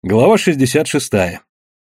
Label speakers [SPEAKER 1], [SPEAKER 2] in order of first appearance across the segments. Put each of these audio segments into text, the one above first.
[SPEAKER 1] Глава 66.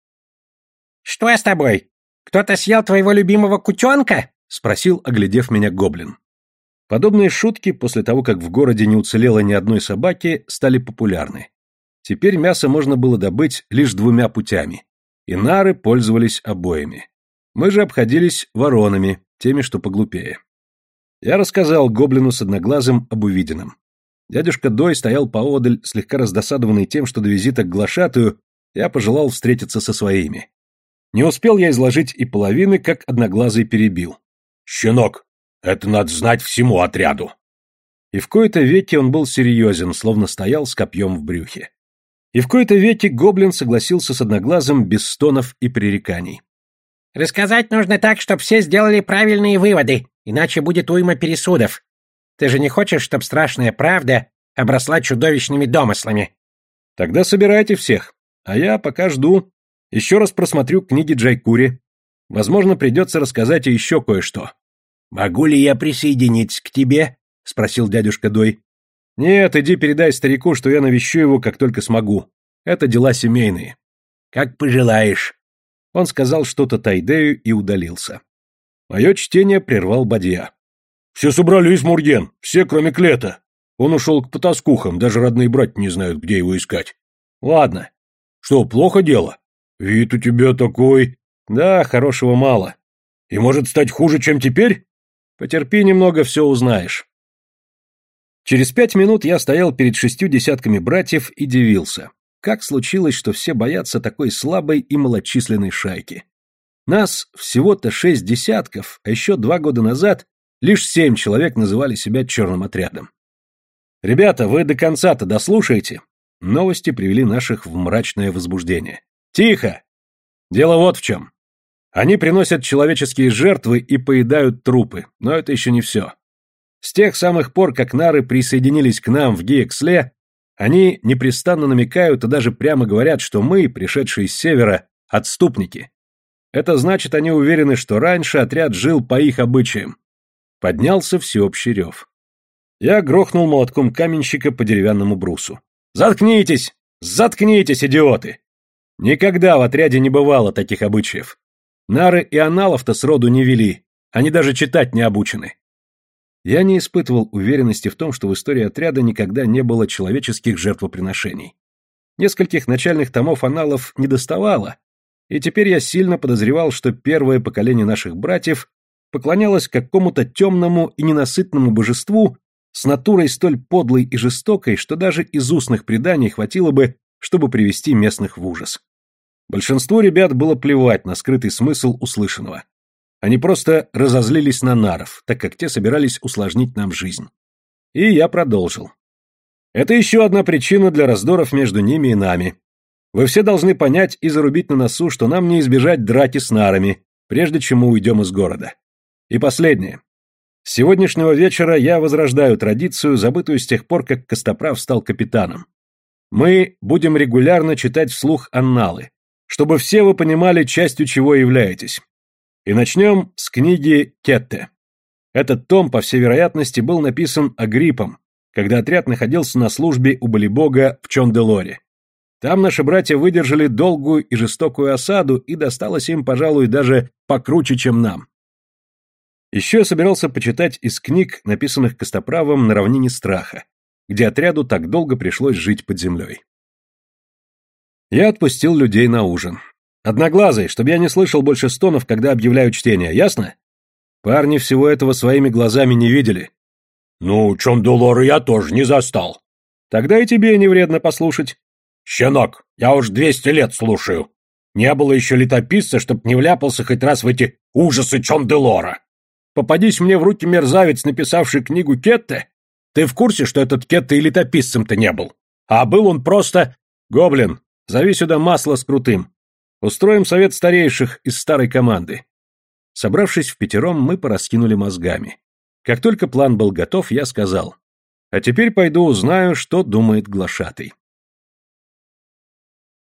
[SPEAKER 2] «Что с тобой? Кто-то съел твоего любимого кутенка?»
[SPEAKER 1] — спросил, оглядев меня гоблин. Подобные шутки, после того, как в городе не уцелело ни одной собаки, стали популярны. Теперь мясо можно было добыть лишь двумя путями, и нары пользовались обоими. Мы же обходились воронами, теми, что поглупее. Я рассказал гоблину с одноглазым об увиденном. Дядюшка Дой стоял поодаль, слегка раздосадованный тем, что до визита к глашатую я пожелал встретиться со своими. Не успел я изложить и половины, как одноглазый перебил.
[SPEAKER 3] «Щенок, это надо знать всему отряду!»
[SPEAKER 1] И в кои-то веки он был серьезен, словно стоял с копьем в брюхе. И в кои-то веки гоблин согласился с одноглазым без стонов и пререканий.
[SPEAKER 2] «Рассказать нужно так, чтобы все сделали правильные выводы, иначе будет уйма пересудов. Ты же не хочешь, чтобы страшная правда обросла чудовищными домыслами?»
[SPEAKER 1] «Тогда собирайте всех, а я пока жду. Еще раз просмотрю книги Джайкури. Возможно, придется рассказать и еще кое-что».
[SPEAKER 3] «Могу ли я присоединиться к тебе?» — спросил дядюшка Дой.
[SPEAKER 1] «Нет, иди передай старику, что я навещу его, как только смогу. Это дела семейные».
[SPEAKER 3] «Как пожелаешь».
[SPEAKER 1] Он сказал что-то Тайдею и удалился. Мое чтение прервал Бадья.
[SPEAKER 3] «Все собрались, Мурген, все, кроме Клета. Он ушел к потаскухам, даже родные братья не знают, где его искать».
[SPEAKER 1] «Ладно».
[SPEAKER 3] «Что, плохо дело? Вид у тебя такой...»
[SPEAKER 1] «Да, хорошего мало.
[SPEAKER 3] И может стать хуже, чем теперь?»
[SPEAKER 1] «Потерпи немного, все узнаешь». Через 5 минут я стоял перед 6 десятками братьев и дивился. Как случилось, что все боятся такой слабой и малочисленной шайки? Нас всего-то 6 десятков, а еще 2 года назад лишь 7 человек называли себя черным отрядом. «Ребята, вы до конца-то дослушаете?» Новости привели наших в мрачное возбуждение. «Тихо! Дело вот в чем. Они приносят человеческие жертвы и поедают трупы, но это еще не все. С тех самых пор, как нары присоединились к нам в Гиексле, они непрестанно намекают и даже прямо говорят, что мы, пришедшие с севера, отступники. Это значит, они уверены, что раньше отряд жил по их обычаям». Поднялся всеобщий рев. Я грохнул молотком каменщика по деревянному брусу. «Заткнитесь! Заткнитесь, идиоты! Никогда в отряде не бывало таких обычаев. Нары и аналов-то сроду не вели, они даже читать не обучены». Я не испытывал уверенности в том, что в истории отряда никогда не было человеческих жертвоприношений. Нескольких начальных томов аналов недоставало, и теперь я сильно подозревал, что первое поколение наших братьев поклонялось какому-то темному и ненасытному божеству с натурой столь подлой и жестокой, что даже из устных преданий хватило бы, чтобы привести местных в ужас. Большинству ребят было плевать на скрытый смысл услышанного. Они просто разозлились на наров, так как те собирались усложнить нам жизнь. И я продолжил. Это еще одна причина для раздоров между ними и нами. Вы все должны понять и зарубить на носу, что нам не избежать драки с нарами, прежде чем мы уйдем из города. И последнее. С сегодняшнего вечера я возрождаю традицию, забытую с тех пор, как Костоправ стал капитаном. Мы будем регулярно читать вслух анналы, чтобы все вы понимали, частью чего являетесь. И начнем с книги Кетте. Этот том, по всей вероятности, был написан Агриппом, когда отряд находился на службе у Болибога в Чонделоре. Там наши братья выдержали долгую и жестокую осаду, и досталось им, пожалуй, даже покруче, чем нам. Еще я собирался почитать из книг, написанных Костоправом на равнине Страха, где отряду так долго пришлось жить под землей. Я отпустил людей на ужин. Одноглазый, чтобы я не слышал больше стонов, когда объявляю чтение, ясно? Парни всего этого своими глазами не видели.
[SPEAKER 3] «Ну, Чондулора я тоже не застал».
[SPEAKER 1] «Тогда и тебе не вредно послушать».
[SPEAKER 3] «Щенок, я уж 200 лет слушаю. Не было еще летописца, чтоб не вляпался хоть раз в эти ужасы Чонделора. Попадись мне в руки мерзавец, написавший книгу Кетте. Ты в курсе, что этот Кетте и летописцем-то не был? А был он просто...
[SPEAKER 1] Гоблин, зови сюда масло с крутым. Устроим совет старейших из старой команды». Собравшись впятером, мы пораскинули мозгами. Как только план был готов, я сказал: «А теперь пойду узнаю, что думает глашатый».